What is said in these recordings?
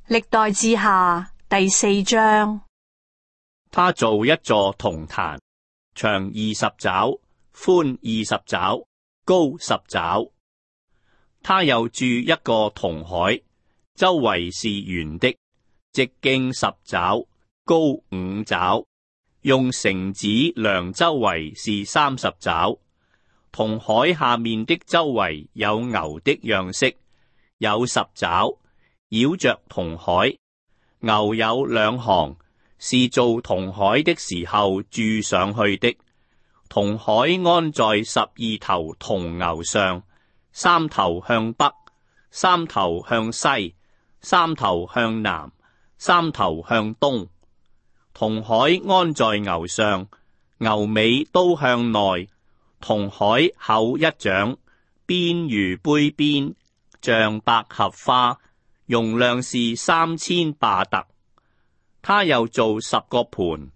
歷代志下第4章。 他造一座銅壇，長20肘，寬20肘，高10肘。他又鑄一個銅海，周圍是圓的，直徑10肘，高5肘，用繩子量周圍是30肘。銅海下面的周圍有牛的樣式，有10肘，繞着銅海。牛有2行，是做銅海的時候鑄上去的。銅海安在12頭銅牛上，3頭向北，3頭向西，3頭向南，3頭向東。銅海安在牛上，牛尾都向內。銅海厚1掌，邊如杯邊，像百合花，容量是3000巴特。他又造10個盤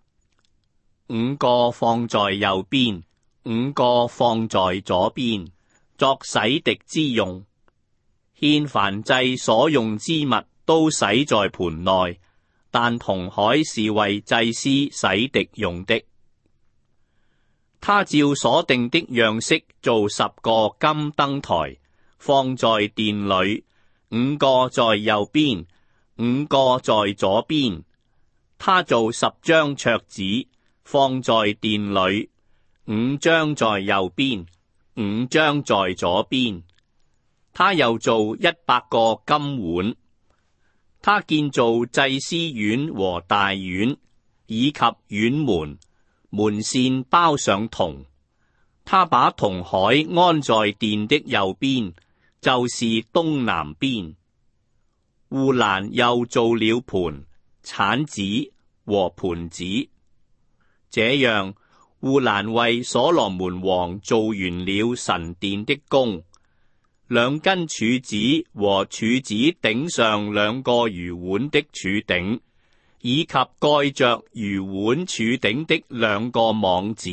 ，5個放在右邊，5個放在左邊，作洗滌之用。獻燔祭所用之物都洗在盤內，但銅海是為祭司洗滌用的。他照所定的樣式做10個金燈台，放在殿裏，5個在右邊，5個在左邊。他造10張桌子，放在殿裏，5張在右邊，5張在左邊。他又造100個金碗。他建造祭司院和大院，以及院門，門扇包上銅。他把銅海安在殿的右邊，就是東南邊。戶蘭又造了盤、鏟子和盤子。這樣，戶蘭為所羅門王做完了神殿的工。2根柱子和柱子頂上2個魚碗的柱頂，以及蓋着魚碗柱頂的2個網子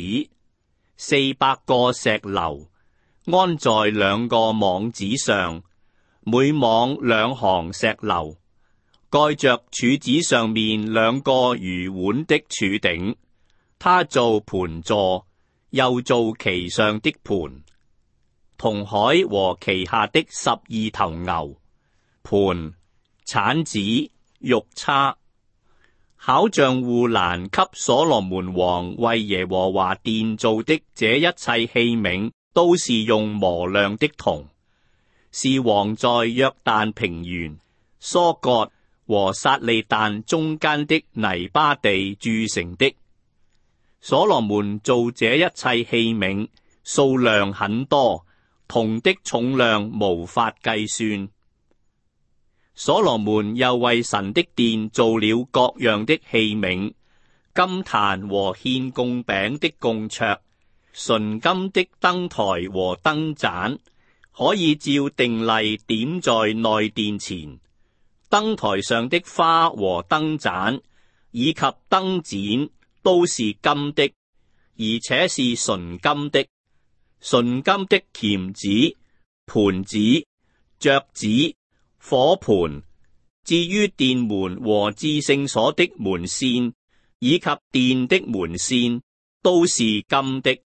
，400個石榴安在2個網子上，每網2行石榴，蓋着柱子上面2個魚碗的柱頂。他造盤座，又造其上的盤。銅海和其下的12頭牛，盤、鏟子、玉叉。巧匠戶蘭給所羅門王為耶和華殿造的這一切器皿，都是用磨亮的銅，是王在約旦平原、疏割和撒利但中間的泥巴地鑄成的。所羅門造這一切器皿，數量很多，銅的重量無法計算。所羅門又為神的殿造了各樣的器皿，金壇和獻供餅的供桌，純金的燈台和燈盞，可以照定例點在內殿前。燈台上的花和燈盞，以及燈剪，都是金的，而且是純金的。純金的鉗子、盤子、桌子、火盤。至於殿門和至聖所的門扇，以及殿的門扇，都是金的。